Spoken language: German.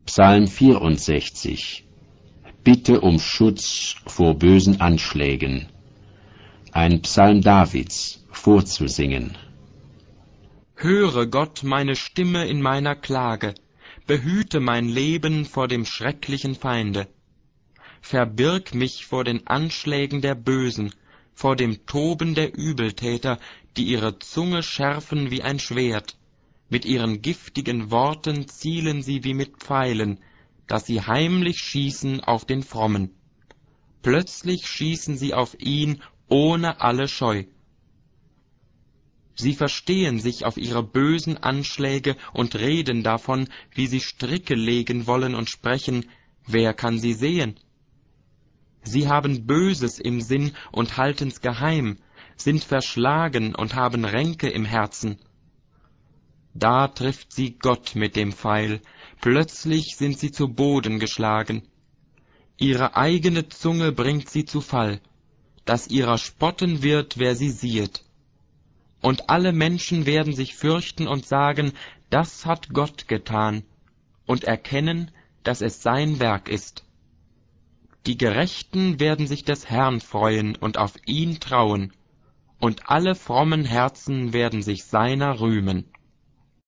Psalm 64. Bitte um Schutz vor bösen Anschlägen. Ein Psalm Davids, vorzusingen. Höre, Gott, meine Stimme in meiner Klage, behüte mein Leben vor dem schrecklichen Feinde. Verbirg mich vor den Anschlägen der Bösen, vor dem Toben der Übeltäter, die ihre Zunge schärfen wie ein Schwert. Mit ihren giftigen Worten zielen sie wie mit Pfeilen, dass sie heimlich schießen auf den Frommen. Plötzlich schießen sie auf ihn ohne alle Scheu. Sie verstehen sich auf ihre bösen Anschläge und reden davon, wie sie Stricke legen wollen und sprechen, wer kann sie sehen? Sie haben Böses im Sinn und halten's geheim, sind verschlagen und haben Ränke im Herzen. Da trifft sie Gott mit dem Pfeil, plötzlich sind sie zu Boden geschlagen. Ihre eigene Zunge bringt sie zu Fall, dass ihrer spotten wird, wer sie siehet. Und alle Menschen werden sich fürchten und sagen, das hat Gott getan, und erkennen, dass es sein Werk ist. Die Gerechten werden sich des Herrn freuen und auf ihn trauen, und alle frommen Herzen werden sich seiner rühmen.